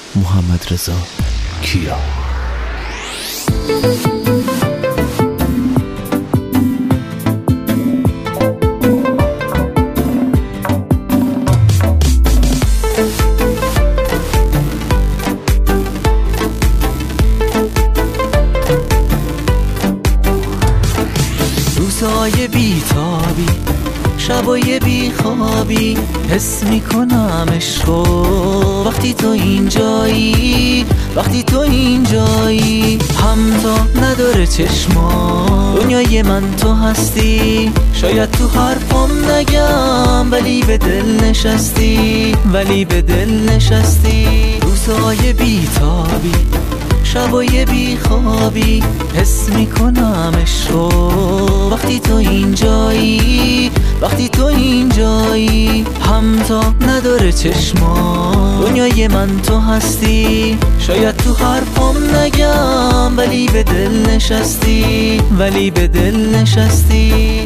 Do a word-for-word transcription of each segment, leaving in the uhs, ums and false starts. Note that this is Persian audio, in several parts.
محمد رضا کیا. روزای بیتابی، شبای بیخوابی، حس میکنم عشقو وقتی تو اینجایی، وقتی تو اینجایی. همتا نداره چشما، دنیای من تو هستی. شاید تو حرفم نگم ولی به دل نشستی، ولی به دل نشستی. روزای بیتابی، شبای بیخوابی، حس میکنم عشقو وقتی تو اینجایی، وقتی تو اینجایی. همتا نداره چشما، دنیای من تو هستی. شاید تو حرفم نگم ولی به دل نشستی، ولی به دل نشستی.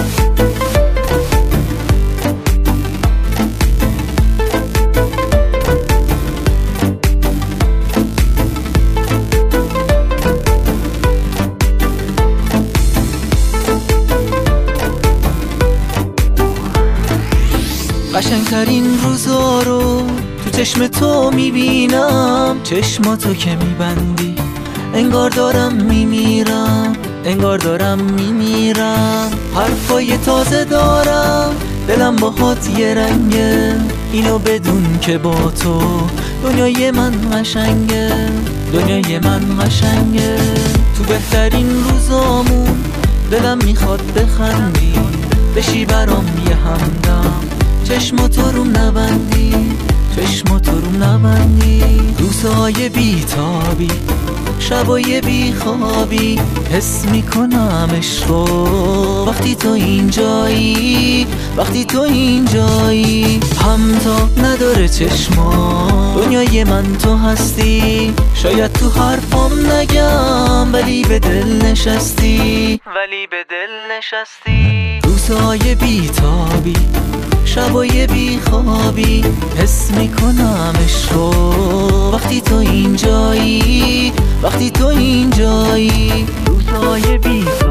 قشنگترین روزا رو تو چشم تو میبینم. چشماتو که میبندی انگار دارم میمیرم، انگار دارم میمیرم. حرفای تازه دارم، دلم باهات یه رنگه. اینو بدون که با تو دنیای من قشنگه، دنیای من قشنگه. تو بهترین روزامون دلم میخواد بخندی، بشی برام یه همدم. چشماتو روم نبندی، چشماتو روم نبندی. روزهای بیتابی، شبای بیخوابی، حس میکنم عشقو وقتی تو اینجایی، وقتی تو اینجایی. همتا نداره چشما، دنیای من تو هستی. شاید تو حرفم نگم ولی به دل نشستی، ولی به دل نشستی. روزهای بیتابی، شبای بیخوابی، حس میکنم عشقو وقتی تو اینجایی، وقتی تو اینجایی. روزهای بیتابی